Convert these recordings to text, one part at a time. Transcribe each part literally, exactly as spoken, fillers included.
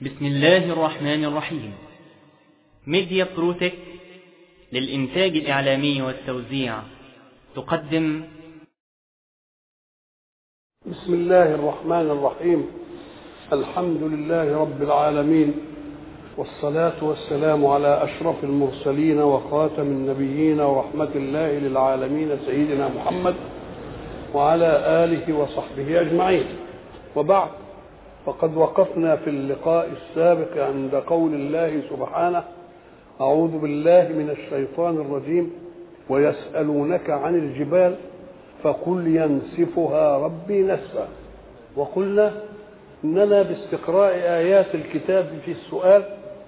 بسم الله الرحمن الرحيم. ميديا بروتك للإنتاج الإعلامي والتوزيع تقدم. بسم الله الرحمن الرحيم. الحمد لله رب العالمين، والصلاة والسلام على أشرف المرسلين وخاتم النبيين ورحمة الله للعالمين سيدنا محمد وعلى آله وصحبه أجمعين. وبعد، فقد وقفنا في اللقاء السابق عند قول الله سبحانه: أعوذ بالله من الشيطان الرجيم، ويسألونك عن الجبال فقل ينسفها ربي نسفا. وقلنا إننا باستقراء آيات الكتاب في السؤال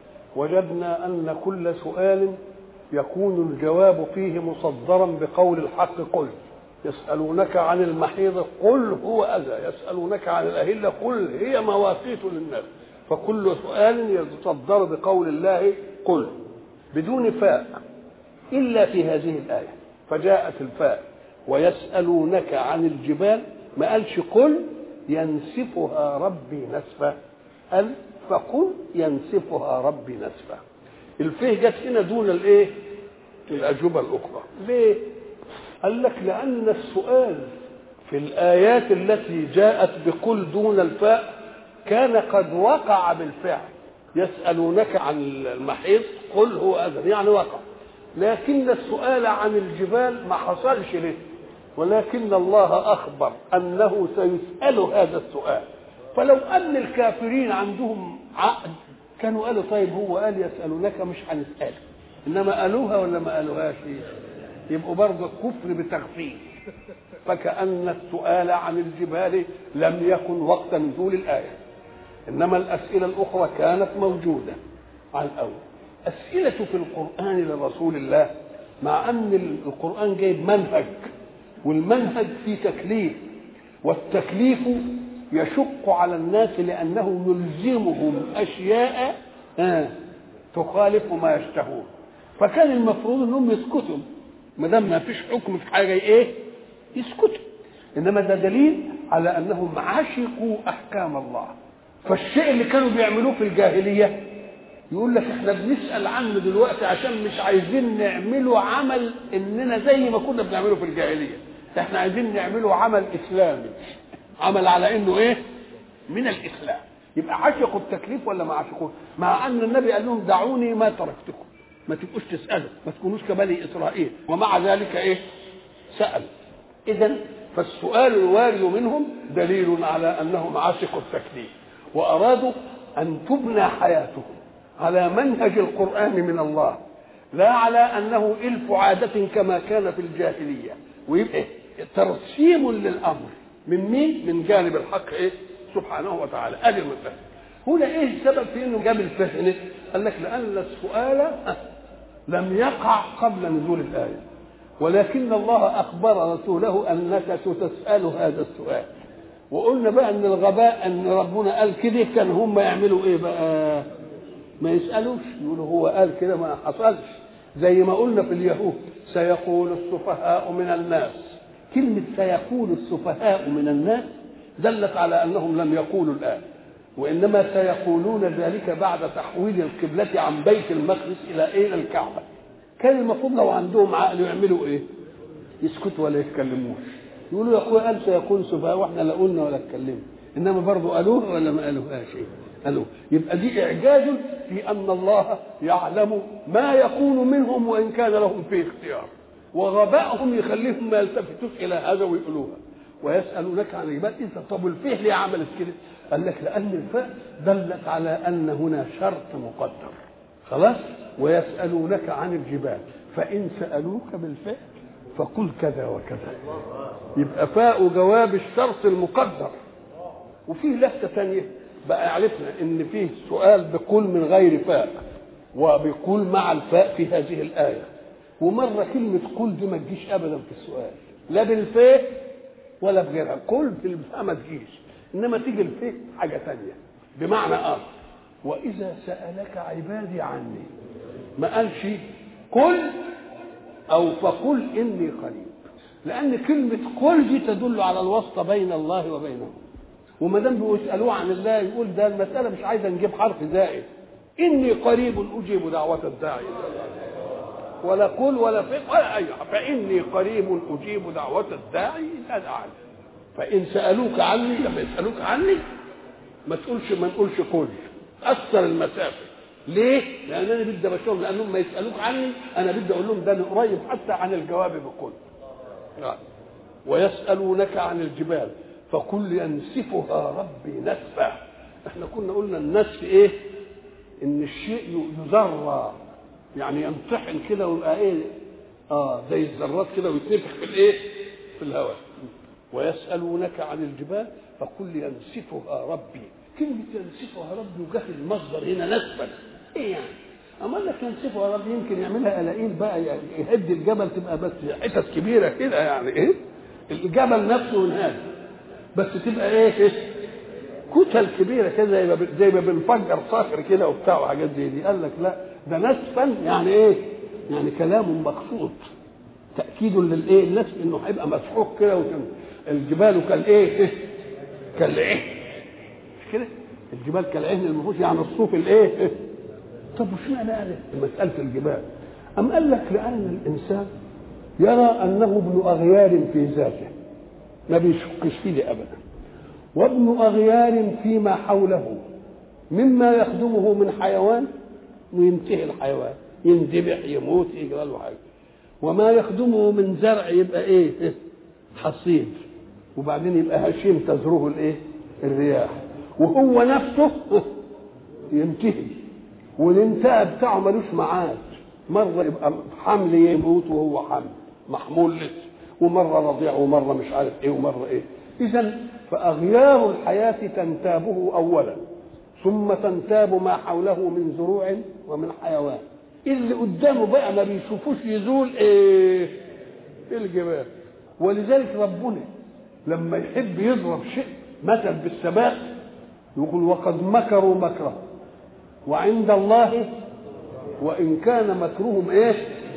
وجدنا أن كل سؤال يكون الجواب فيه مصدرا بقول الحق: قل. يسألونك عن المحيض قل هو أذى، يسألونك عن الأهلة قل هي مواقيت للناس. فكل سؤال يصدر بقول الله قل بدون فاء إلا في هذه الآية، فجاءت الفاء ويسألونك عن الجبال، ما قالش قل ينسفها ربي نسفا، قال فقل ينسفها ربي نسفا. الفيه جت هنا دون الايه؟ الأجوبة الأخرى. ليه؟ قال لك لأن السؤال في الآيات التي جاءت بقل دون الفاء كان قد وقع بالفعل. يسألونك عن المحيط قل هو أذى، يعني وقع. لكن السؤال عن الجبال ما حصلش له، ولكن الله أخبر أنه سيسأل هذا السؤال. فلو أن الكافرين عندهم عقل كانوا قالوا طيب هو قال يسألونك مش هنسأله، إنما قالوها ولا ما قالوهاش؟ يبقوا برضه كفر بتغفيل. فكأن السؤال عن الجبال لم يكن وقت نزول الآية، إنما الأسئلة الأخرى كانت موجودة على الأول. أسئلة في القرآن لرسول الله، مع أن القرآن جايب منهج، والمنهج فيه تكليف، والتكليف يشق على الناس لأنه يلزمهم أشياء تخالف ما يشتهون. فكان المفروض أنهم يسكتوا، ما دام ما فيش حكم في حاجة إيه يسكتوا. إنما ده دليل على أنهم عشقوا أحكام الله. فالشيء اللي كانوا بيعملوه في الجاهلية يقول لك احنا بنسأل عنه دلوقتي عشان مش عايزين نعمله عمل اننا زي ما كنا بنعمله في الجاهلية، احنا عايزين نعمله عمل اسلامي، عمل على انه ايه من الاسلام. يبقى عشقوا التكليف ولا ما عشقوه؟ مع ان النبي قال لهم دعوني ما تركتكم، ما تبقوش تسألوا، ما تكونوش كبني اسرائيل، ومع ذلك ايه سأل. اذا فالسؤال الوارد منهم دليل على انهم عشقوا التكليف، وارادوا ان تبنى حياتهم على منهج القرآن من الله، لا على أنه إلف عادة كما كان في الجاهلية، ويبقى ترسيم للأمر من مين؟ من جانب الحق إيه؟ سبحانه وتعالى. أدي المثال. هنا إيه السبب في إنه جاب الفهم؟ قال لك لأن السؤال لم يقع قبل نزول الآية، ولكن الله أخبر رسوله أنك ستسأل هذا السؤال. وقلنا بقى أن الغباء أن ربنا قال كده، كان هم يعملوا إيه بقى؟ ما يسألوش، يقولوا هو قال كده ما حصلش. زي ما قلنا في اليهود سيقول السفهاء من الناس. كلمة سيقول السفهاء من الناس دلت على أنهم لم يقولوا الآن، وإنما سيقولون ذلك بعد تحويل القبلة عن بيت المقدس إلى إيه؟ الكعبة. كان المفروض لو عندهم عقل يعملوا إيه؟ يسكتوا ولا يتكلموش، يقولوا يا أخويا قال سيقول سفهاء وإحنا لا قلنا ولا اتكلمنا، إنما برضو قالوه ولا ما قالوهاش شيء؟ قالوا. يبقى دي إعجاز في أن الله يعلم ما يكون منهم وإن كان لهم فيه اختيار، وغبائهم يخليهم ما يلتفتوش إلى هذا ويقولوها. ويسألونك عن الجبال إذا طب الفيه ليه عملت كده؟ قال لك لأن الفاء دلت على أن هنا شرط مقدر. خلاص؟ ويسألونك عن الجبال فإن سألوك بالفاء فقل كذا وكذا. يبقى فاء جواب الشرط المقدر. وفيه لفتة ثانية بقى عرفنا ان فيه سؤال بقول من غير فاء، وبقول مع الفاء في هذه الآية. ومرة كلمة قل دي ما تجيش أبدا في السؤال، لا بالفاء ولا بغيرها. قل في الفاء ما تجيش، إنما تيجي الفاء حاجة ثانية بمعنى آخر. وإذا سألك عبادي عني، ما قالش قل أو فقل إني قريب، لأن كلمة قل دي تدل على الواسطة بين الله وبينهم. وما دام بيسالوه عن الله يقول ده المساله مش عايزه نجيب حرف زائد، اني قريب اجيب دعوه الداعي، ولا قل ولا فعل ولا اي، فاني قريب اجيب دعوه الداعي اذا دعاني. فان سالوك عني، لما يسالوك عني ما تقولش ما نقولش قل، اثر المسافه. ليه؟ لان انا بدي ابشرهم، لانهم ما يسالوك عني انا بدي اقول لهم ده انا قريب حتى عن الجواب بقل. ويسالونك عن الجبال فقل ينسفها ربي نسفا. احنا كنا قلنا النسف ايه؟ ان الشيء يذرى، يعني ينطحن كده ويبقى ايه؟ اه زي الذرات كده ويتنفخ في الايه؟ في الهواء. ويسالونك عن الجبال فقل ينسفها ربي. كلمه ينسفها ربي وجه المصدر هنا نسفا. ايه يعني؟ اما لك ينسفها ربي يمكن يعملها قلاقيل بقى، يعني يهد الجبل تبقى بس حتت كبيره كده، يعني ايه؟ الجبل نفسه ينهد بس تبقى ايه؟ كتل كبيره كده زي ما زي ما بنفجر صخر كده وبتاع وحاجات زي دي. قال لك لا، ده نسفا يعني ايه؟ يعني كلام مقصود، تاكيد للايه؟ النسف انه هيبقى مسحوق كده، الجبال كالايه؟ كالعهن كده، الجبال كالعهن المنفوش، يعني الصوف الايه؟ طب وش معنى هذا مساله الجبال؟ ام قال لك لان الانسان يرى انه ابن اغيار في ذاته ما بيشكش فيه ابدا، وابن اغيار فيما حوله مما يخدمه من حيوان وينتهي الحيوان، يندبح يموت يجرى له حاجه، وما يخدمه من زرع يبقى ايه؟ حصيد، وبعدين يبقى هشيم تزروه الايه؟ الرياح، وهو نفسه ينتهي، والانتهاء بتاعه ملوش ميعاد، مره يبقى حمل يموت وهو حمل محمول لسه، ومره رضيع ومره مش عارف ايه ومره ايه. اذا فاغيار الحياه تنتابه اولا، ثم تنتاب ما حوله من زروع ومن حيوان. اللي قدامه بقى ما بيشوفوش يزول ايه؟ الجبال. ولذلك ربنا لما يحب يضرب شيء مثل بالثبات يقول وقد مكروا مكرا وعند الله وان كان مكرهم ايه؟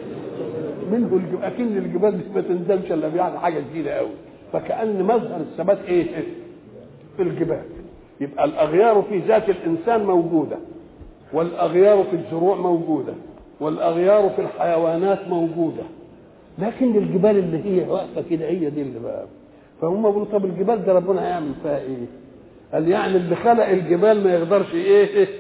منه الجبال. اكن الجبال دي ما تندمش الا يعني حاجه جديده قوي، فكأن مظهر الثبات ايه؟ في الجبال. يبقى الاغيار في ذات الانسان موجوده، والاغيار في الزروع موجوده، والاغيار في الحيوانات موجوده، لكن الجبال اللي هي واقفه كده هي دي اللي بقى. فهم بيقولوا طب الجبال ده ربنا هيعمل فيها ايه؟ قال يعني اللي خلق الجبال ما يقدرش ايه؟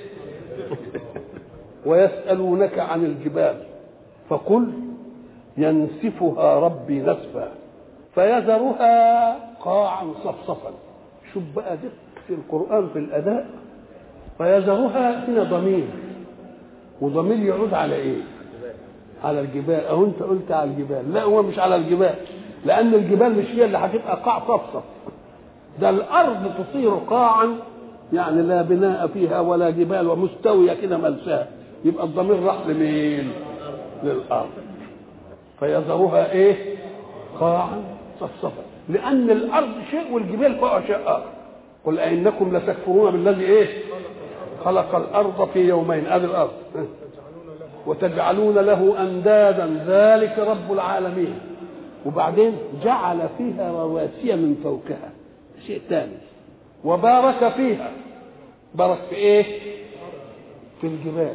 ويسألونك عن الجبال فقل ينسفها ربي نسفا فيذرها قاعا صفصفا. شوف بقى دقة في القرآن في الأداء. فيذرها هنا ضمير، وضمير يعود على ايه؟ على الجبال. او انت قلت على الجبال، لا هو مش على الجبال، لان الجبال مش هي اللي هتبقى قاع صفصف، ده الارض تصير قاعا يعني لا بناء فيها ولا جبال ومستويه كده ملساء، يبقى الضمير راح لمين؟ للارض. فيذرها ايه؟ قاعا صفصفا، لان الارض شيء والجبال فوق شيء اخر. قل أئنكم لتكفرون بالذي ايه؟ خلق الارض في يومين، ادي الارض، وتجعلون له اندادا ذلك رب العالمين. وبعدين جعل فيها رواسي من فوقها، شيء ثاني، وبارك فيها. بارك في ايه؟ في الجبال.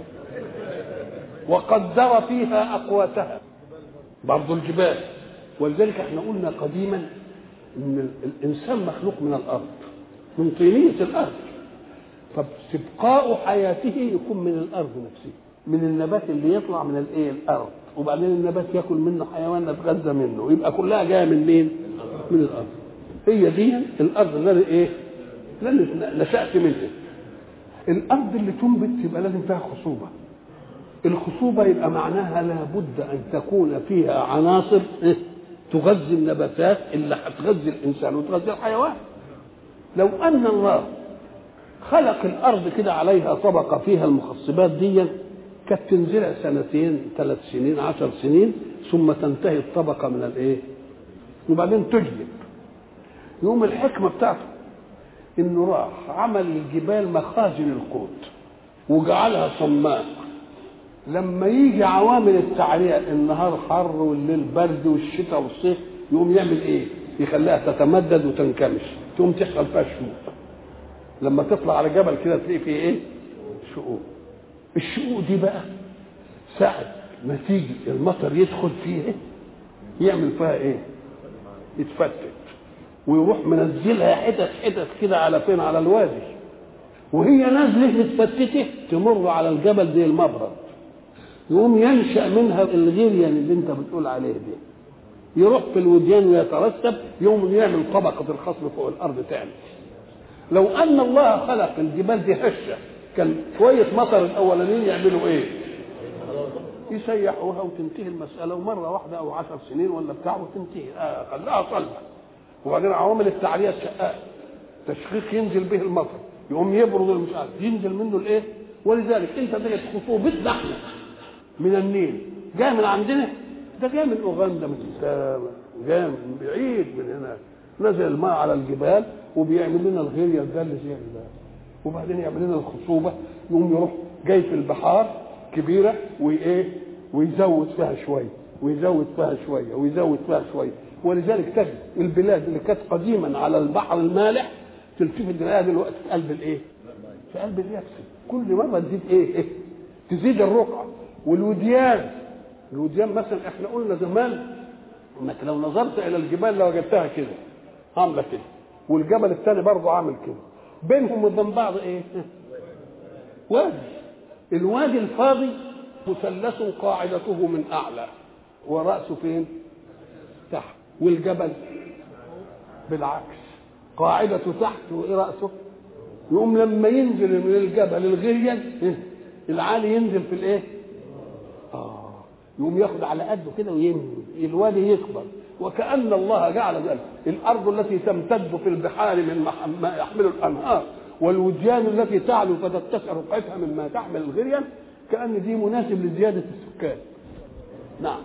وقدر فيها اقواتها، برضو الجبال. ولذلك احنا قلنا قديما ان الانسان مخلوق من الارض، من طينية الارض، فاستبقاء حياته يكون من الارض نفسها، من النبات اللي يطلع من الايه؟ الارض، وبعدين النبات ياكل منه حيوان نتغذى منه، يبقى كلها جايه من مين؟ من الارض. هي دي الارض اللي ايه؟ اللي نشأت منها. الارض اللي تنبت يبقى لازم فيها خصوبه. الخصوبه يبقى معناها لابد ان تكون فيها عناصر إيه؟ تغذي النباتات اللي هتغذي الانسان وتغذي الحيوان. لو ان الله خلق الارض كده عليها طبقه فيها المخصبات دي، كانت تنزلها سنتين ثلاث سنين عشر سنين ثم تنتهي الطبقه من الايه؟ وبعدين تجلب. يوم الحكمه بتاعته انه راح عمل الجبال مخازن القوت وجعلها صماء، لما يجي عوامل التعرية النهار حر والليل برد والشتاء والصيف يقوم يعمل ايه؟ يخليها تتمدد وتنكمش، تقوم تحصل فيها شروق. لما تطلع على جبل كده تلاقي فيه ايه؟ شقوق. الشقوق دي بقى ساعة ما تيجي المطر يدخل فيه إيه؟ يعمل فيها ايه؟ يتفتت ويروح منزلها حتت حتت كده على فين؟ على الوادي. وهي نازله متفتته تمر على الجبل زي المبرد، يقوم ينشأ منها الغليان اللي انت بتقول عليه دي، يروح في الوديان ويترتب، يوم يعمل طبقة الخصب فوق الأرض تاني. لو أن الله خلق الجبال دي هشة، كان شوية مطر الأولانيين يعملوا إيه؟ يسيحوها وتنتهي المسألة، ومرة واحدة أو عشر سنين ولا بتاع وتنتهي، آه خلاها صلبة. وبعدين عوامل التعرية الشقاء، تشقيق ينزل به المطر، يقوم يبرد المشعل ينزل منه الإيه؟ ولذلك أنت تجد خطوبتنا احنا من النيل جاي من عندنا، ده جاي من أوغندا، من جاي من بعيد من هناك، نزل الماء على الجبال وبيعمل لنا الغيرية ده اللي زي ده، وبعدين يعمل لنا الخصوبة، يقوم يروح جاي في البحار كبيرة وإيه ويزود فيها شوية ويزود فيها شوية ويزود فيها شوية. ولذلك تجد البلاد اللي كانت قديما على البحر المالح تلتفت تلاقيها دلوقتي في قلب الإيه؟ في قلب اليابس. كل مرة تزيد إيه؟ إيه؟ تزيد الرقعة. والوديان، الوديان مثلا احنا قلنا زمان انك لو نظرت الى الجبال لوجدتها كده عامله كده، والجبل الثاني برضه عامل كده، بينهم وبين بعض ايه؟ وادي. الوادي الفاضي مثلث قاعدته من اعلى وراسه فين؟ تحت. والجبل بالعكس، قاعدته تحت وراسه. يقوم لما ينزل من الجبل الغريان العالي ينزل في الايه؟ اه يقوم ياخد على قده كده وينزل الوادي يكبر. وكأن الله جعل ذلك الارض التي تمتد في البحار من ما يحمل الانهار، والوديان التي تعلو فتتسع رقعتها مما تحمل الغريان، كأن دي مناسب لزيادة السكان. نعم.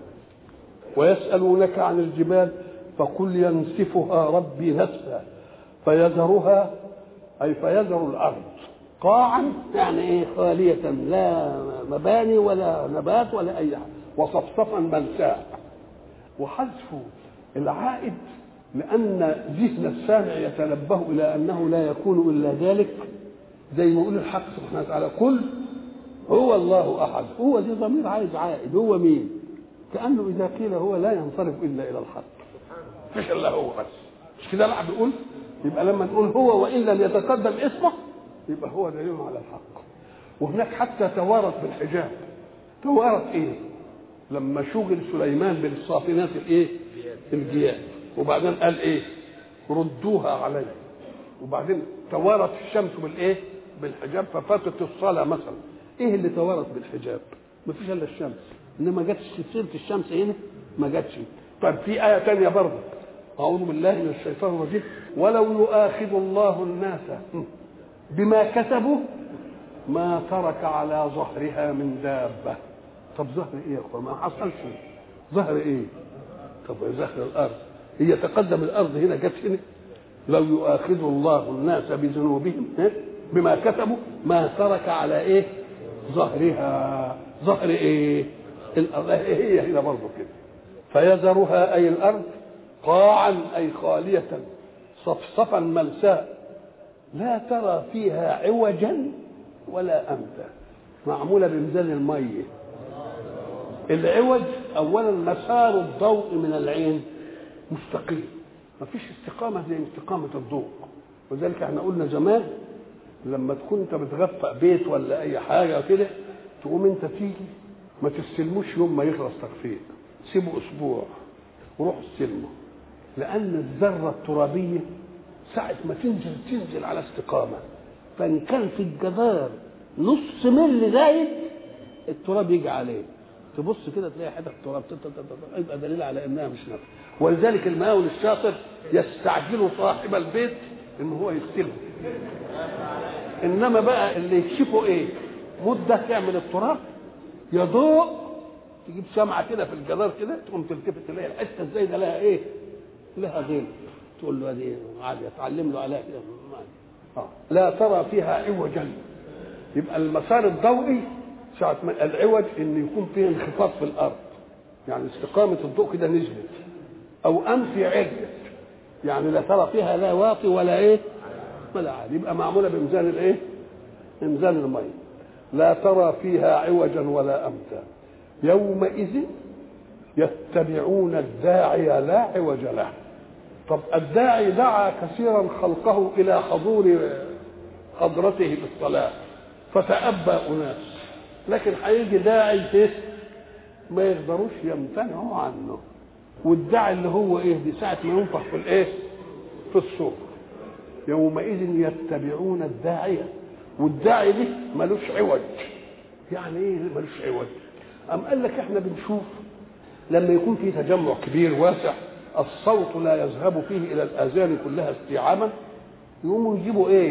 ويسألونك عن الجبال فقل ينسفها ربي نسفا فيذرها، أي فيذر الأرض قاعا، يعني إيه؟ خالية، لا مباني ولا نبات ولا أي حاجة، وصفصفا ملساء. وحذف العائد لأن ذهن السامع يتنبه إلى أنه لا يكون إلا ذلك، زي ما يقول الحق سبحانه وتعالى قل هو الله أحد. هو دي ضمير عايز عائد، هو مين؟ كأنه إذا قيل هو لا ينصرف إلا إلى الحق، مش إلا هو بس. مش كده العبد يقول؟ يبقى لما نقول هو وإن لم يتقدم اسمه يبقى هو دليل على الحق. وهناك حتى توارث بالحجاب. توارث ايه؟ لما شغل سليمان بالصافنات الايه؟ الجياد، وبعدين قال ايه؟ ردوها علي. وبعدين توارث الشمس بالايه؟ بالحجاب ففاتت الصلاه مثلا. ايه اللي توارث بالحجاب؟ ما فيش الا الشمس، انما جاتش سيره الشمس هنا ما جاتش. طب في ايه ثانيه برضه، اعوذ بالله من الشيطان الرجيم، ولو يؤاخذ الله الناس بما كسبوا ما ترك على ظهرها من دابة. طب ظهر ايه يا اخوان؟ ما حصلش ظهر ايه؟ طب ظهر الارض، هي تقدم الارض هنا جت هنا. لو يؤاخذ الله الناس بذنوبهم بما كسبوا ما ترك على ايه؟ ظهرها. ظهر ايه؟ الارض. هي هنا برضه كده. فيذرها اي الارض قاعا اي خالية صفصفا ملساء لا ترى فيها عوجا ولا امتا، معموله بميزان الميه. العوج اولا مسار الضوء من العين مستقيم، ما فيش استقامه زي استقامه الضوء. وذلك احنا قلنا زمان لما تكون انت بتغفق بيت ولا اي حاجه كده، تقوم انت تيجي ما تستلموش يوم ما يخلص تغفيق، سيبه اسبوع وروح استلمه، لان الذره الترابيه ساعة ما تنزل تنزل على استقامة، فإن كان في الجدار نص ملي زايد التراب يجي عليه، تبص كده تلاقي حتة تراب يبقى دليل على إنها مش نافعة. ولذلك المقاول الشاطر يستعجل صاحب البيت إن هو يغسله، إنما بقى اللي يكشفه إيه؟ مدة تعمل التراب يضوء، تجيب شمعة كده في الجدار كده تقوم تلتفت تلاقي الحتة الزايدة لها إيه؟ لها ظل، تقول له هذه عادي اتعلم له عليها كده. اه لا ترى فيها عوجا. يبقى المسار الضوئي ساعه ما العوج ان يكون فيه انخفاض في الارض، يعني استقامه الضوء كده نزلت، او انف علت، يعني لا ترى فيها لا واطي ولا ايه ولا عالي، يبقى معموله بميزان الايه؟ بميزان الميه. لا ترى فيها عوجا ولا امتا يومئذ يتبعون الداعي لا عوج له. طب الداعي دعا كثيرا خلقه الى حضور حضرته بالصلاه فتأبى اناس، لكن هيجي داعي ما يقدروش يمتنعوا عنه، والداعي اللي هو ايه؟ دي ساعه ما ينفخ في الايه؟ في الصور. يومئذ يتبعون الداعيه، والداعي ده ملوش عوج. يعني ايه ملوش عوج؟ أم قال لك احنا بنشوف لما يكون في تجمع كبير واسع الصوت لا يذهب فيه الى الاذان كلها استيعابا، يقوموا يجيبوا ايه؟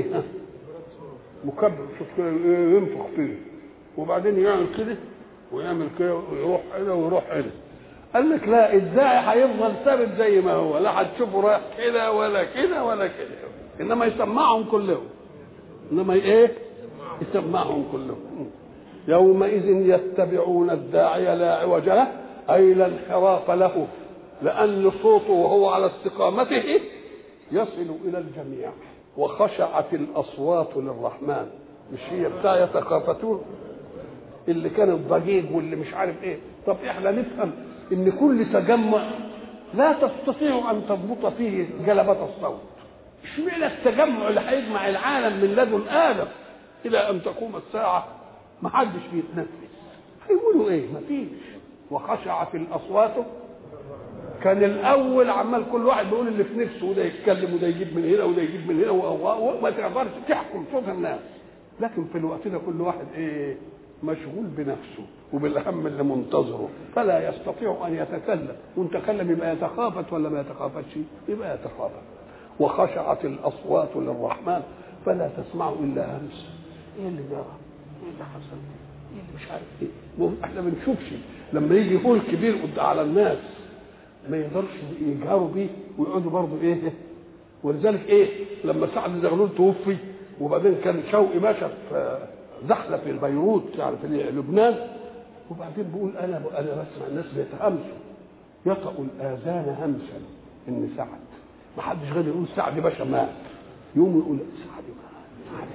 مكبر صوت كده ينفخ فيه، وبعدين يعمل كده ويعمل كده ويروح هنا ويروح هنا. قال لك لا، الداعي هيفضل ثابت زي ما هو، لا هتشوفه رايح كده ولا كده ولا كده، انما يسمعهم كلهم. انما ايه؟ يسمعهم كلهم. يومئذ يتبعون الداعي لا عوج له، اي لا انحراف له، لان صوته وهو على استقامته يصل الى الجميع. وخشعت الاصوات للرحمن، مش هي بتاع يتخافتون اللي كان الضجيج واللي مش عارف ايه. طب احنا نفهم ان كل تجمع لا تستطيع ان تضبط فيه جلبات الصوت. اشمعنى التجمع اللي هيجمع العالم من لدن ادم الى ان تقوم الساعه ما حدش بيتنفس؟ هيقولوا ايه؟ ما فيش. وخشعت الاصوات، كان الاول عمال كل واحد بيقول اللي في نفسه، وده يتكلم وده يجيب من هنا وده يجيب من هنا، وما تقدرش تحكم صوت الناس. لكن في الوقت ده كل واحد ايه؟ مشغول بنفسه وبالهم اللي منتظره، فلا يستطيع ان يتكلم. وان تكلم يبقى يتخافت ولا ما يتخافتش؟ يبقى يتخافت. وخشعت الاصوات للرحمن فلا تسمع الا همس. ايه اللي جرى؟ ايه اللي حصل؟ ايه اللي مش عارف ايه؟ احنا ما بنشوفش لما يجي يقول كبير قد على الناس ما يقدرش يجهروا بيه ويقعدوا برضه ايه؟ ولذلك ايه؟ لما سعد زغلول توفي وبعدين كان شوقي ماشى في زحله في بيروت يعني في لبنان، وبعدين بيقول انا انا بسمع الناس بيتهمسوا، يطأ الاذان همسا ان سعد، ما حدش غير يقول سعد باشا مات، يقوم يقول سعد مات،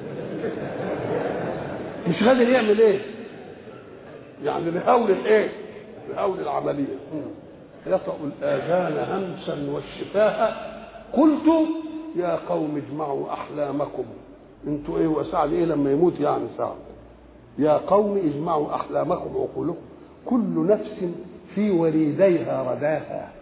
مش قادر يعمل ايه؟ يعني لهول الايه؟ لهول العمليه. يطأ الاذان همسا والشفاه قلت يا قوم اجمعوا احلامكم. انتوا ايه وسعد ايه لما يموت يعني سعد؟ يا قوم اجمعوا احلامكم وعقولكم كل نفس في وريديها رداها.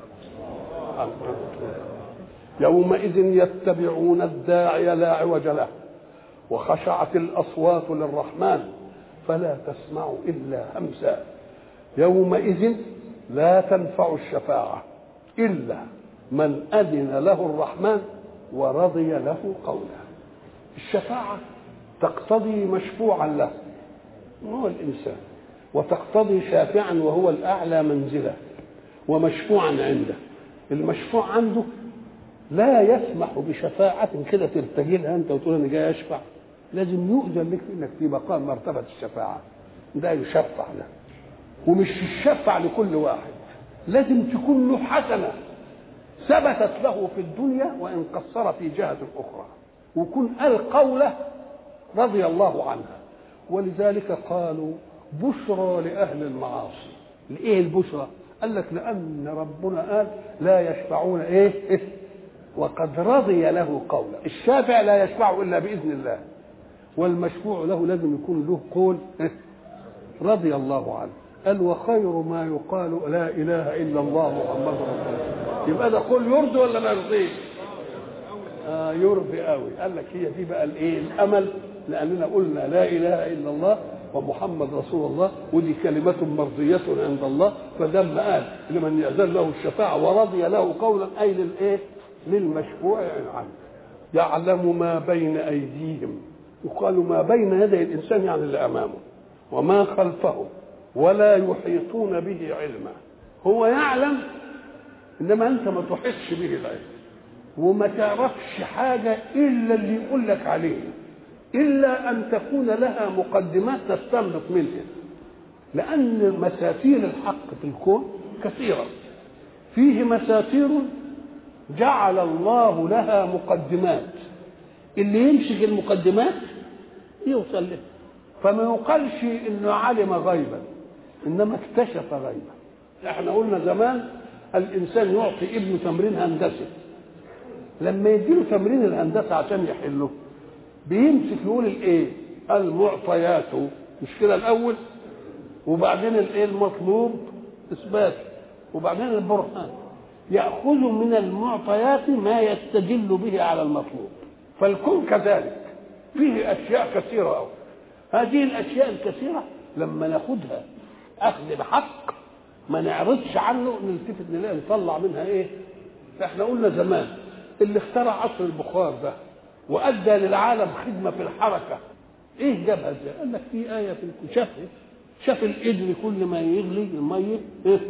يومئذ يتبعون الداعي لا عوج له وخشعت الاصوات للرحمن فلا تسمع الا همسا. يومئذ لا تنفع الشفاعه الا من اذن له الرحمن ورضي له قولا. الشفاعه تقتضي مشفوعا له وهو الانسان، وتقتضي شافعا وهو الاعلى منزله ومشفوعا عنده. المشفوع عنده لا يسمح بشفاعه كده ترتجي لها انت وتقول انا جاي اشفع، لازم يؤذن لك انك في مقام مرتبه الشفاعه، ده يشفع له. ومش يشفع لكل واحد، لازم تكون له حسنه ثبتت له في الدنيا وان قصر في جهه اخرى، ويكون قال قوله رضي الله عنها. ولذلك قالوا بشرى لاهل المعاصي. لايه البشرى؟ قال لك لان ربنا قال لا يشفعون ايه, إيه؟ وقد رضي له قولا. الشافع لا يشفع الا باذن الله، والمشفوع له لازم يكون له قول إيه؟ رضي الله عنه. قال وخير ما يقال لا اله الا الله محمد رسول الله. يبقى ده قول يرضي ولا ما يرضيش؟ آه يرضي قوي. قال لك هي دي بقى الايه؟ الامل، لاننا قلنا لا اله الا الله ومحمد رسول الله، ودي كلمة مرضية عند الله، فدم قال لمن يأذن له الشفاعة ورضي له قولا أي للإيه؟ للمشفوع عنه. يعلم ما بين أيديهم، يقال ما بين يدي الإنسان يعني اللي أمامه، وما خلفه ولا يحيطون به علما. هو يعلم إنما أنت ما تحيطش به العلم، وما تعرفش حاجة إلا اللي يقول لك عليه، إلا أن تكون لها مقدمات تستنبط منها، لأن مساتير الحق في الكون كثيرة. فيه مساتير جعل الله لها مقدمات اللي يمسك المقدمات يوصل له. فما يقالش انه علم غيبا، انما اكتشف غيبا. احنا قلنا زمان الانسان يعطي ابنه تمرين هندسي، لما يديله تمرين الهندسه عشان يحله بيمسك يقول الايه المعطيات، مش كده الاول، وبعدين الايه المطلوب اثبات، وبعدين البرهان. ياخذ من المعطيات ما يستدل به على المطلوب. فالكون كذلك فيه اشياء كثيره قوي. هذه الاشياء الكثيره لما ناخذها اخذ بحق ما نعرضش عنه، نلتفت نلاقي نطلع منها ايه. احنا قلنا زمان اللي اخترع عصر البخار ده وادى للعالم خدمه في الحركه، ايه جابها ازاي؟ قال لك في ايه في الكون، شاف ايه؟ شاف القدر كل ما يغلي الميه ايه؟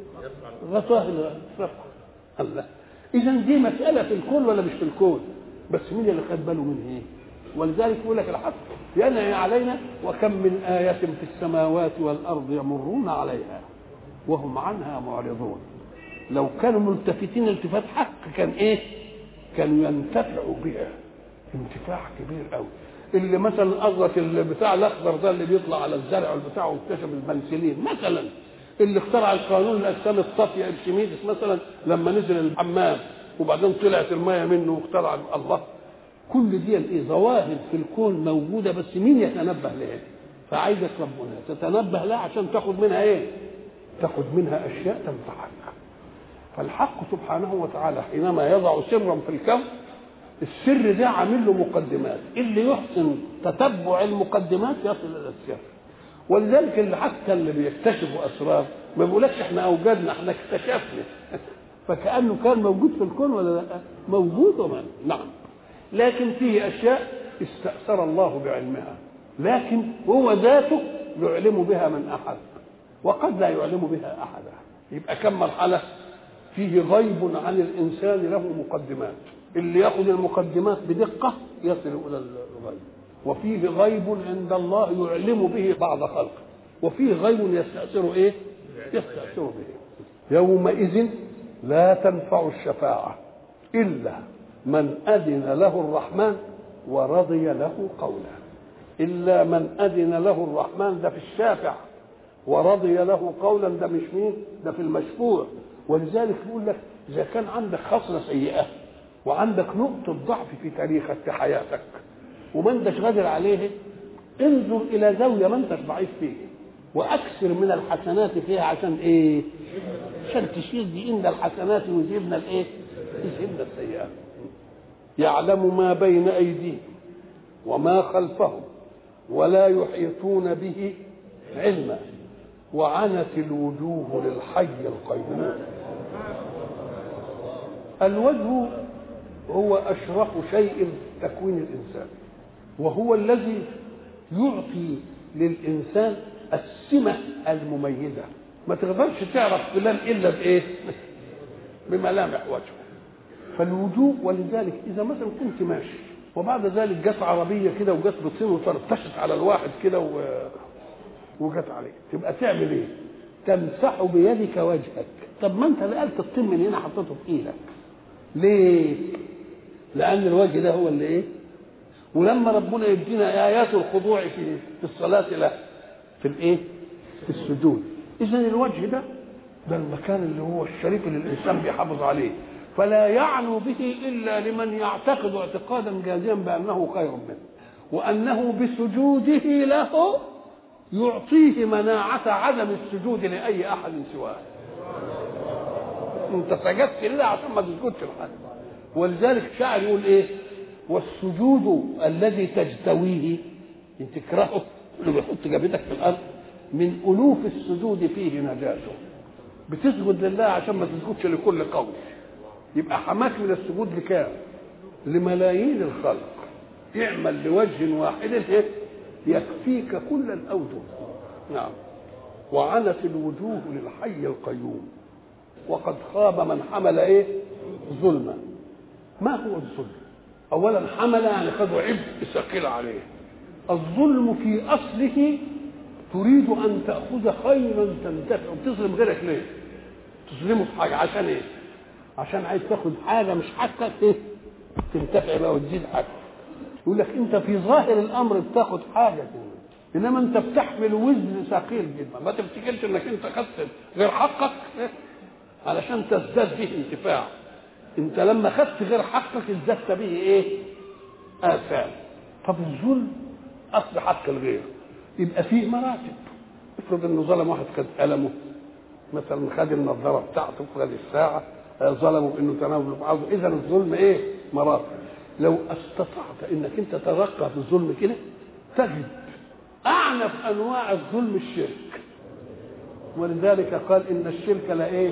غطاه رفع. الله، اذا دي مساله في الكون ولا مش في الكون؟ بس مين اللي خد باله منها ايه؟ ولذلك يقول لك الحق ينعي علينا وكم من آية في السماوات والأرض يمرون عليها وهم عنها معرضون. لو كانوا ملتفتين التفات حق كان ايه؟ كانوا ينتفعوا بها انتفاع كبير قوي. اللي مثلا أغرق البتاع الأخضر ده اللي بيطلع على الزرع والبتاع واكتشف البنسلين مثلا، اللي اخترع القانون الأجسام الطافية ارشميدس مثلا لما نزل الحمام وبعدين طلعت المية منه واخترع الله. كل دي الايه ظواهر في الكون موجوده، بس مين يتنبه لها؟ فعايزك ربنا تتنبه لها عشان تاخد منها ايه؟ تاخد منها اشياء تنفعك. فالحق سبحانه وتعالى حينما يضع سرا في الكون، السر ده عامل له مقدمات، اللي يحسن تتبع المقدمات يصل الى السر. ولذلك اللي حتى اللي بيكتشفوا اسرار ما بيقولكش احنا اوجدنا، احنا اكتشفنا. فكانه كان موجود في الكون ولا لا؟ موجود وما نعم. لكن فيه اشياء استأثر الله بعلمها، لكن هو ذاته يعلم بها من احد وقد لا يعلم بها احدا. يبقى كم مرحله؟ فيه غيب عن الانسان له مقدمات، اللي ياخذ المقدمات بدقه يصل الى الغيب. وفيه غيب عند الله يعلم به بعض خلقه، وفيه غيب يستأثر ايه؟ يستأثر به. يومئذ لا تنفع الشفاعه الا من أذن له الرحمن ورضي له قولا. إلا من أذن له الرحمن ده في الشافع، ورضي له قولا ده مش مين؟ ده في المشفوع. ولذلك يقول لك إذا كان عندك خصلة سيئة وعندك نقطة ضعف في تاريخك في حياتك وما انتش قادر عليه، انظر إلى زاوية ما انتش ضعيف فيه وأكثر من الحسنات فيها. عشان إيه؟ عشان تشيل دي إن الحسنات ويجيبنا الإيه؟ يجيبنا السيئات. يعلم ما بين أيديهم وما خلفهم ولا يحيطون به علما وعنت الوجوه للحي القيوم. الوجه هو أشرف شيء في تكوين الإنسان، وهو الذي يعطي للإنسان السمة المميزة. ما تقدرش تعرف فلان إلا بإيه؟ بملامح وجهه. فالوجوه، ولذلك إذا مثلا كنت ماشي وبعد ذلك جت عربية كده وجت بطين وطرطشت على الواحد كده و... وجت عليه، تبقى تعمل إيه؟ تمسح بيدك وجهك. طب ما أنت نقلت الطين من هنا حطيته في إيدك ليه؟ لأن الوجه ده هو اللي إيه؟ ولما ربنا يدينا آيات الخضوع في في الصلاة له في الإيه؟ في السجود. إذا الوجه ده ده المكان اللي هو الشريف اللي الإنسان بيحافظ عليه، فلا يعنو به إلا لمن يعتقد اعتقادا جازما بأنه خير منه، وأنه بسجوده له يعطيه مناعة عدم السجود لأي أحد سواه. أنت سجدت لله عشان ما تسجدش لحد. ولذلك الشاعر يقول إيه؟ والسجود الذي تجتويه إن تكرهه اللي بيحط جبهتك في الأرض من ألوف السجود فيه نجاته. بتسجد لله عشان ما تسجدش لكل قول. يبقى حماك من السجود لكام؟ لملايين الخلق. اعمل لوجه واحد ايه؟ يكفيك كل الاوجه. نعم. وعنت الوجوه للحي القيوم وقد خاب من حمل ايه؟ ظلما. ما هو الظلم؟ اولا حمل يعني خذوا عبء ثقيل عليه. الظلم في اصله تريد ان تاخذ خيرا تنتفع، وتظلم غيرك ليه؟ تظلمه في حاجه عشان ايه؟ عشان عايز تاخد حاجه مش حقك ايه؟ تنتفع بقى وتزيد حقك. يقول لك انت في ظاهر الامر بتاخد حاجه، انما انت بتحمل وزن ثقيل جدا. ما تفتكرش انك انت خدت غير حقك علشان تزداد به انتفاع. انت لما خدت غير حقك ازددت به ايه؟ آثام. طب الظلم اصل حق الغير، يبقى فيه مراتب. افرض انه ظلم واحد خد قلمه مثلا، خد النظاره بتاعته، خد الساعه، ظلموا بانه تناول بعضه. اذا الظلم ايه؟ مراتب. لو استطعت انك انت ترقى في الظلم كده تجد اعنف انواع الظلم الشرك، ولذلك قال ان الشرك لايه؟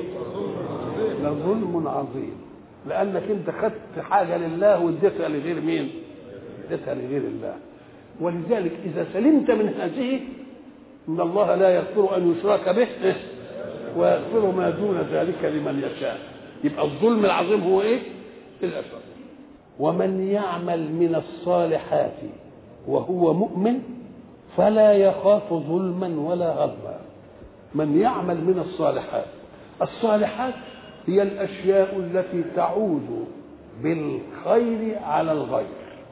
لظلم عظيم، لانك انت خدت حاجه لله واديتها لغير مين؟ اديتها لغير الله. ولذلك اذا سلمت من هذه، ان الله لا يغفر ان يشرك به ويغفر ما دون ذلك لمن يشاء. يبقى الظلم العظيم هو ايه؟ الاشرك. ومن يعمل من الصالحات وهو مؤمن فلا يخاف ظلما ولا هضما. من يعمل من الصالحات، الصالحات هي الاشياء التي تعود بالخير على الغير.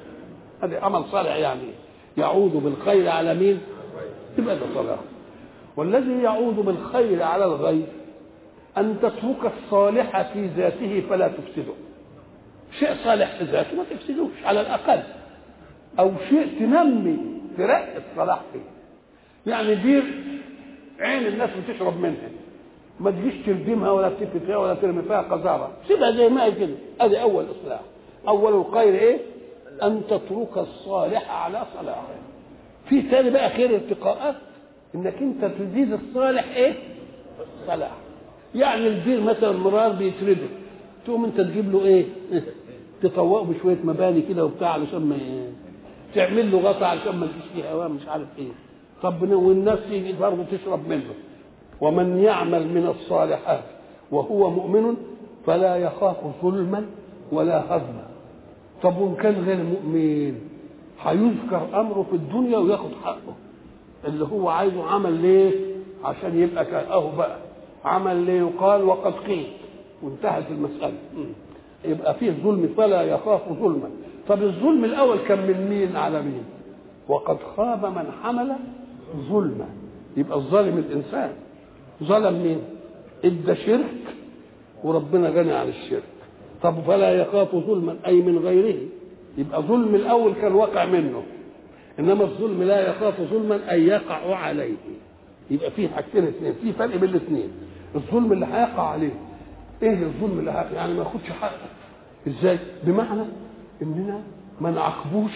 هذا عمل صالح، يعني يعود بالخير على مين؟ يبقى ده صلاح. والذي يعود بالخير على الغير ان تترك الصالح في ذاته فلا تفسده. شيء صالح في ذاته ما تفسدوش على الاقل، او شيء تنمي ترقي الصلاح فيه. يعني بير عين الناس بتشرب منها، ما تجيش تردمها ولا تلف فيها ولا ترمي فيها قذاره، سيبها زي ما هي كده. ادي اول اصلاح. اول الخير ايه؟ ان تترك الصالح على صلاحه. في ثاني بقى خير ارتقاءات، انك انت تزيد الصالح ايه؟ صلاح. يعني البير مثلا مرار بيتردم، تقوم انت تجيب له ايه؟ تطوقه بشويه مباني كده وبتاع علشان ما تعمل له غطا علشان ما تجيش فيه هواء مش عارف ايه. طب والناس تيجي برضه تشرب منه. ومن يعمل من الصالحات وهو مؤمن فلا يخاف ظلما ولا هضما. طب وان كان غير مؤمن هيذكر امره في الدنيا وياخد حقه اللي هو عايزه. عمل ليه؟ عشان يبقى كأهو بقى عمل ليه؟ يقال وقد قيل وانتهت المسألة. يبقى فيه ظلم فلا يخاف ظلما. طب الظلم الأول كان من مين على مين؟ وقد خاب من حمل ظلما. يبقى الظالم الإنسان. ظلم مين؟ ادى شرك وربنا غني عن الشرك. طب فلا يخاف ظلما أي من غيره. يبقى ظلم الأول كان وقع منه، إنما الظلم لا يخاف ظلما أي يقع عليه. يبقى فيه حاجتين اثنين، في فرق بين الاثنين. الظلم اللي هيقع عليه ايه؟ الظلم اللي هيقع يعني ما ياخدش حقه. ازاي؟ بمعنى اننا ما نعاقبوش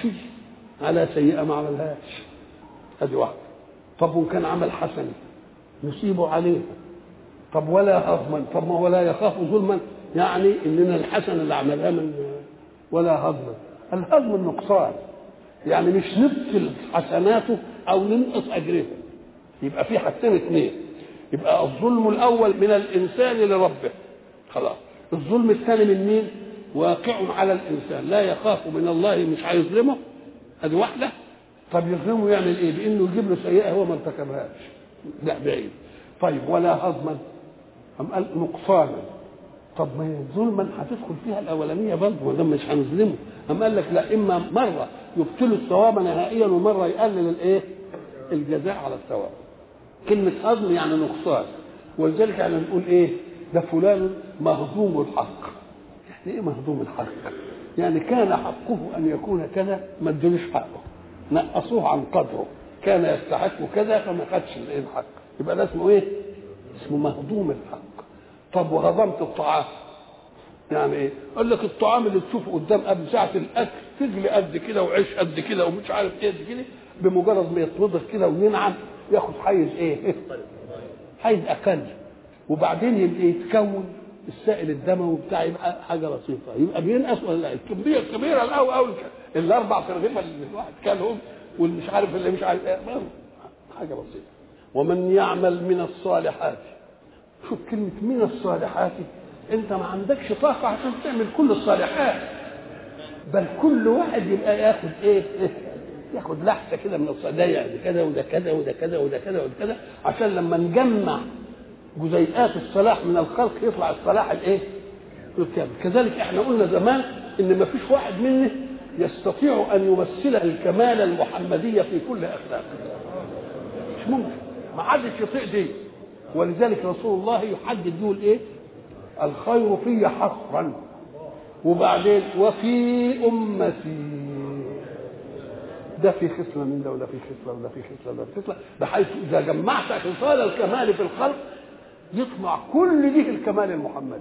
على سيئه ما عملهاش. ادي واحده. طب وان كان عمل حسنه نصيبه عليه. طب ولا هضما. طب ما ولا يخاف ظلما يعني اننا الحسنه اللي عملها من ولا هضما. الهضم النقصان، يعني مش نبطل حسناته او ننقص اجره. يبقى في حاجتين اثنين. يبقى الظلم الاول من الانسان لربه خلاص. الظلم الثاني من مين؟ واقع على الانسان، لا يخاف من الله مش هيظلمه. ادي واحده. طب يظلمه يعمل ايه؟ بانه يجيب له سيئه هو ما ارتكبهاش. لا بعيد. طيب ولا هضما ام قال نقصانا. طب ما ظلما هتدخل فيها الاولانيه برضه وده مش هنظلمه. ام قال لك لا، اما مره يبطل الثواب نهائيا ومره يقلل الايه؟ الجزاء على الثواب. كلمه هضم يعني نقصان. ولذلك احنا نقول ايه؟ ده فلان مهضوم الحق. يعني ايه مهضوم الحق؟ يعني كان حقه ان يكون كذا ما ادلوش حقه، نقصوه عن قدره، كان يستحق كذا فما خدش الايه الحق. يبقى ده اسمه ايه؟ اسمه مهضوم الحق. طب وهضمت الطعام يعني ايه؟ قال لك الطعام اللي تشوفه قدام قبل ساعه الاكل تجلي قد كده وعيش قد كده ومش عارف ايه قد كده، بمجرد ما يتوضخ كده وينعم ياخد حيز ايه؟ حيز اقل، وبعدين يبقى يتكون السائل الدموي بتاعي يبقى حاجه بسيطه. يبقى بينقص ولا لا؟ الكميه الكبيره الاول اول الاربع ترغيفه اللي الواحد كلهم والمش عارف اللي مش عارف ايه حاجه بسيطه. ومن يعمل من الصالحات. شوف كلمه من الصالحات، انت ما عندكش طاقه عشان تعمل كل الصالحات، بل كل واحد يبقى ياخد ايه؟ ياخد لحظه كده من الصالحات. ده يعني كذا وده كذا وده كذا وده كذا وده كذا، عشان لما نجمع جزيئات الصلاح من الخلق يطلع الصلاح الايه؟ الكامل. كذلك احنا قلنا زمان ان ما فيش واحد منه يستطيع أن يمثل الكمال المحمدي في كل أخلاقه، مش ممكن، ما حدش يطيق دي. ولذلك رسول الله يحدد يقول إيه؟ الخير في حصرا، وبعدين وفي أمتي، ده في خصلة من ده وده في خصلة وده في خصلة وده في خصلة، بحيث إذا جمعت خصال الكمال في الخلق يطمع كل دي الكمال المحمدي.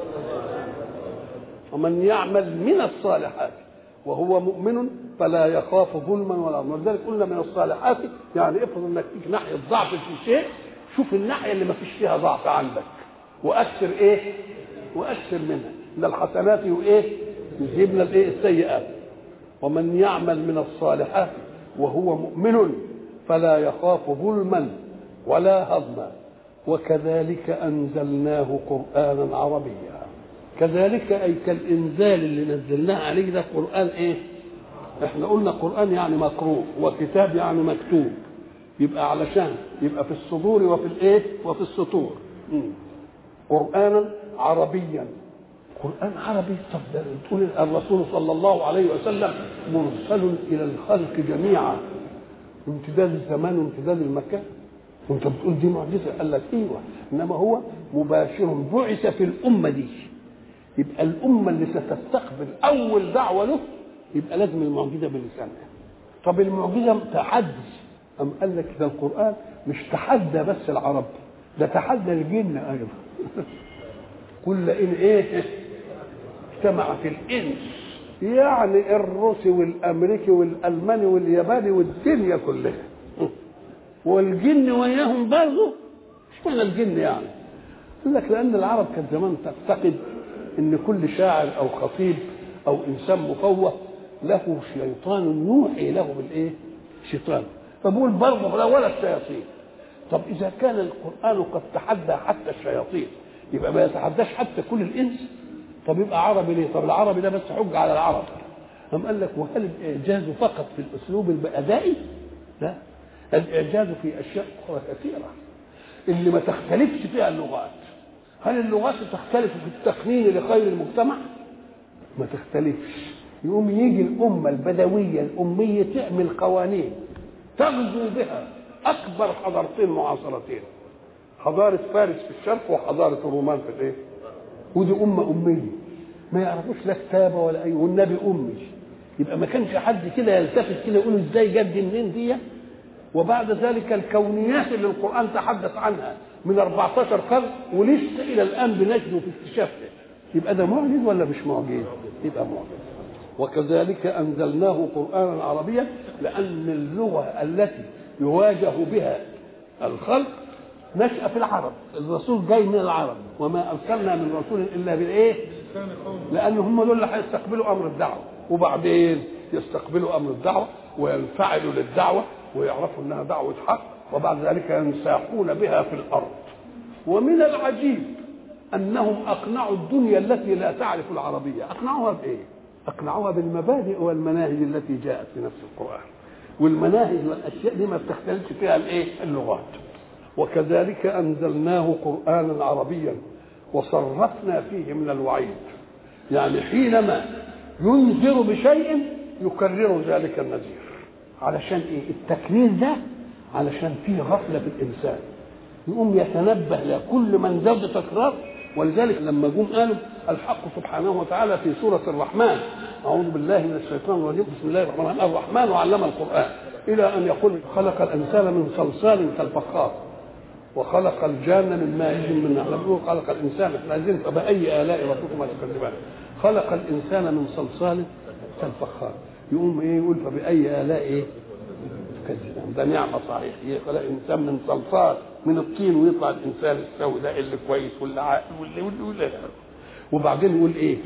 ومن يعمل من الصالحات وهو مؤمن فلا يخاف ظلما ولا ظلما. ولذلك قلنا من الصالحات يعني افرض انك فيك ناحيه ضعف في شيء، شوف الناحيه اللي ما فيش فيها ضعف عندك واكثر ايه؟ واكثر منها. ان الحسنات وايه؟ يذهبن الايه؟ السيئات. ومن يعمل من الصالحات وهو مؤمن فلا يخاف ظلما ولا هضما. وكذلك انزلناه قرانا عربيا. كذلك اي كالانزال اللي نزلناه عليك ده قران ايه؟ احنا قلنا قران يعني مقروء، وكتاب يعني مكتوب، يبقى علشان يبقى في الصدور وفي الايه؟ وفي السطور. قرانا عربيا. قران عربي. طب ده تقول الرسول صلى الله عليه وسلم مرسل الى الخلق جميعا، امتداد الزمان وامتداد المكان، وانت بتقول دي معجزه. قال لك ايوه، انما هو مباشر بعث في الامه دي، يبقى الامه اللي ستستقبل اول دعوه له يبقى لازم المعجزه بلسانها. طب المعجزه تحدي، ام قال لك ده القران مش تحدى بس العرب، ده تحدى الجن ايضا. كل ان ايه اجتمعت الانس، يعني الروسي والامريكي والالماني والياباني والدنيا كلها، والجن وياهم برضه. مش معنى الجن يعني، يقول لك لان العرب كان زمان تعتقد ان كل شاعر او خطيب او انسان مفوه له شيطان يوحي له بالايه؟ شيطان. فبقول برضه ولا الشياطين. طب اذا كان القران قد تحدى حتى الشياطين يبقى ما يتحداش حتى كل الانس. طب يبقى عربي ليه؟ طب العربي ده بس حج على العرب. هم قال لك وهل الاعجاز فقط في الاسلوب الادائي؟ لا، الاعجاز في اشياء اخرى كثيره اللي ما تختلفش فيها اللغات. هل اللغات تختلف في التقنين لخير المجتمع؟ ما تختلفش. يقوم يجي الامه البدويه الاميه تعمل قوانين تغزو بها اكبر حضارتين معاصرتين، حضاره فارس في الشرق وحضاره الرومان في الايه؟ ودي امه اميه ما يعرفوش لا كتابه ولا اي، والنبي امي. يبقى ما كانش حد كده يلتفت كده يقول ازاي جت دي منين دي. وبعد ذلك الكونيات اللي القران تحدث عنها من أربعتاشر قرن ولسه الى الان بنجد في اكتشافها، يبقى ده معجز ولا مش معجز؟ يبقى معجز. وكذلك انزلناه قرانا عربيا، لان اللغه التي يواجه بها الخلق نشأ في العرب. الرسول جاي من العرب، وما ارسلنا من رسول الا بالايه؟ لان هم دول اللي هيستقبلوا امر الدعوه، وبعدين يستقبلوا امر الدعوه وينفعلوا للدعوه ويعرفوا انها دعوه حق، وبعد ذلك ينساقون بها في الارض. ومن العجيب انهم اقنعوا الدنيا التي لا تعرف العربيه. اقنعوها بايه؟ اقنعوها بالمبادئ والمناهج التي جاءت في نفس القران، والمناهج والاشياء دي ما بتختلفش فيها الايه؟ اللغات. وكذلك انزلناه قرانا عربيا وصرفنا فيه من الوعيد، يعني حينما ينذر بشيء يكرر ذلك النذير. علشان ايه التكرير ده؟ علشان فيه غفله في الانسان، يقوم يتنبه لكل من زاد تكرار. ولذلك لما جم قالوا الحق سبحانه وتعالى في سوره الرحمن، اعوذ بالله من الشيطان الرجيم، بسم الله الرحمن الرحيم، الرحمن علم القران، الى ان يقول خلق الانسان من صلصال كالفخار وخلق الجان من ماء من نار. خلق الانسان، احنا عايزين فبأي آلاء ربكما تكذبان. خلق الانسان من صلصال كالفخار، يقوم ايه؟ يقول فبأي آلاء ايه؟ تكذبان. ده نعمه صحيح، يخلق الانسان من صلصال من الطين ويطلع الانسان السوي ده اللي كويس واللي عاقل واللي واللي وبعدين يقول ايه؟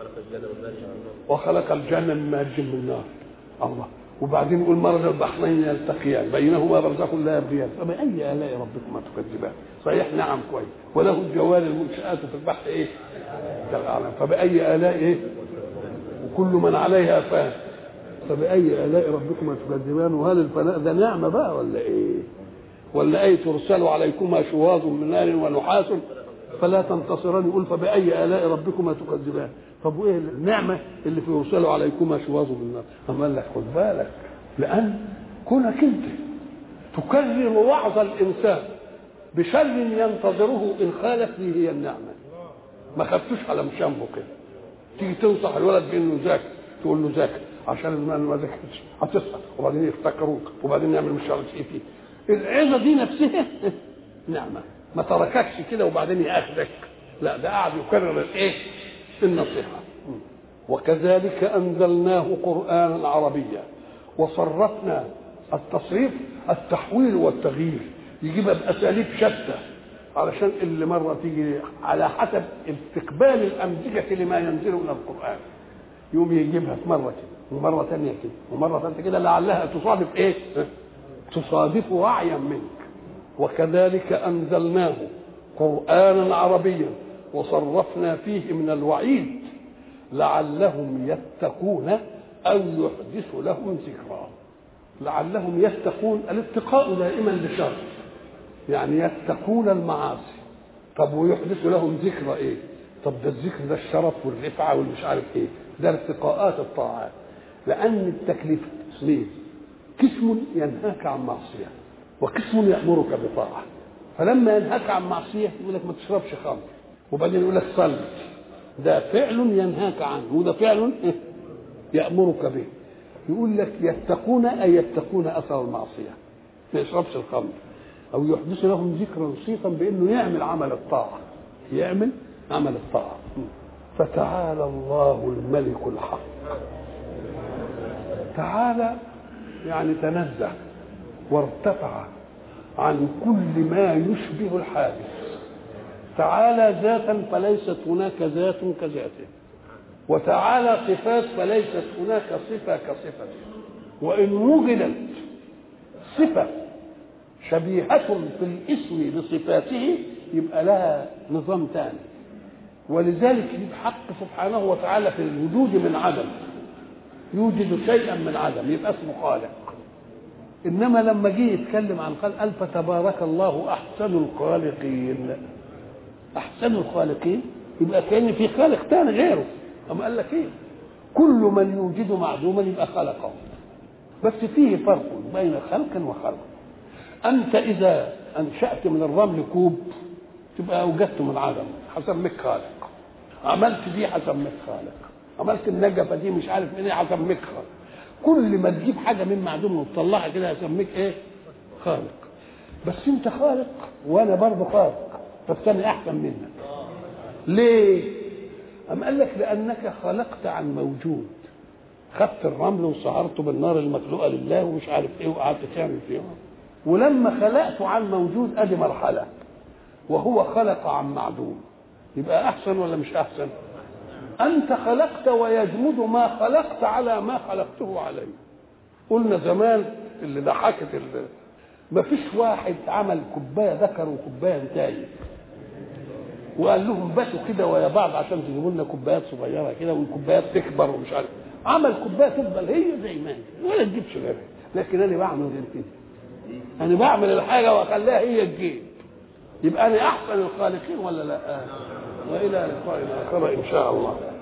وخلق الجنه من مارج من نار. الله. وبعدين يقول مرج البحرين يلتقيان بينهما برزخ لا يبغيان فبأي آلاء ربكما تكذبان. صحيح نعم كويس، وله الجوار المنشآت في البحر ايه؟ كالأعلام. فبأي آلاء ايه؟ وكل من عليها فان فبأي آلاء ربكما تكذبان. وهل الفناء ده نعمه بقى ولا ايه؟ ولا ايه؟ ترسل عليكما شواظ من نار ونحاس فلا تنتصران، يقول فبأي آلاء ربكما تكذبان. طب وايه النعمه اللي في يرسلوا عليكما شواظ بالنار؟ أما قال لك خد بالك، لان كونك انت تكرر وعظ الانسان بشر ينتظره ان خالف فيه هي النعمه. ما خدتوش على مشامه كده. تيجي تنصح الولد بانه يذاكر، تقول له ذاكر عشان ما ذاكرش هتسقط، وبعدين يفتكروك، وبعدين يعمل مش عارف ايه فيه. العظه دي نفسها نعمه، ما ترككش كده وبعدين ياخذك، لا ده قاعد يكرر الايه؟ النصيحه. وكذلك انزلناه قرانا عربيا وصرفنا. التصريف التحويل والتغيير، يجيبها باساليب شتى علشان اللي مره تيجي على حسب استقبال الامزجه لما ينزل من القران، يوم يجيبها في مره كده ومره ثانيه كده ومره ثالثه كده لعلها تصادف ايه؟ تصادف وعيا منك. وكذلك انزلناه قرانا عربيا وصرفنا فيه من الوعيد لعلهم يتقون او يحدث لهم ذكرا. لعلهم يتقون، الاتقاء دائما لشر، يعني يتقون المعاصي. طب ويحدث لهم ذكرى ايه؟ طب ده الذكر ده الشرف والرفعه والمش عارف ايه، ده ارتقاءات الطاعات. لان التكليف اثنين، قسم ينهاك عن معصيه وقسم يامرك بطاعه. فلما ينهاك عن معصيه يقول لك ما تشربش خمر، وبعدين يقول لك صلي، ده فعل ينهاك عنه وده فعل يامرك به. يقول لك يتقون اي يتقون اثر المعصيه، ما يشربش الخمر، او يحدث لهم ذكرا وصيتا بانه يعمل عمل الطاعه، يعمل عمل الطاعه. فتعالى الله الملك الحق. تعالى يعني تنزه وارتفع عن كل ما يشبه الحادث. تعالى ذاتا فليست هناك ذات كذاته، وتعالى صفات فليست هناك صفه كصفته. وان وجدت صفه شبيهه في الاسم بصفاته يبقى لها نظام ثاني. ولذلك الحق سبحانه وتعالى في الوجود من عدم يوجد شيئا من عدم، يبقى اسمه خالق. انما لما جه يتكلم عن خلق قال فتبارك الله احسن الخالقين. احسن الخالقين يبقى كأن في خالق ثاني غيره. اما قال لك ايه؟ كل من يوجد معدوما يبقى خلقه، بس فيه فرق بين خلق وخلق. انت اذا انشأت من الرمل كوب تبقى اوجدته من عدم، هسميك خالق. عملت دي هسميك خالق. عملت النجفه دي مش عارف ايه هسميك خالق. كل ما تجيب حاجه من معدوم وتطلعها كده هسميك ايه؟ خالق. بس انت خالق وانا برضه خالق، فالثاني احسن منك. ليه؟ أم قال لك لانك خلقت عن موجود، خدت الرمل وصهرته بالنار المخلوقه لله ومش عارف ايه وقعدت تعمل فيه. ولما خلقته عن موجود ادي مرحله، وهو خلق عن معدوم، يبقى احسن ولا مش احسن؟ انت خلقت ويجمد ما خلقت على ما خلقته عليه. قلنا زمان اللي ضحكت اللي ما فيش واحد عمل كوبايه ذكر وكوبايه انتايه وقال لهم باتوا كده ويا بعض عشان تجيبوا لنا كوبايات صغيره كده والكوبايات تكبر ومش عارف. عمل كوبايه تفضل هي زي ما هي ولا تجيبش غيرها. لكن انا بعمل غير كده، انا بعمل الحاجه واخليها هي تجيب. يبقى انا احسن الخالقين ولا لا؟ والى لقاء اخر ان شاء الله.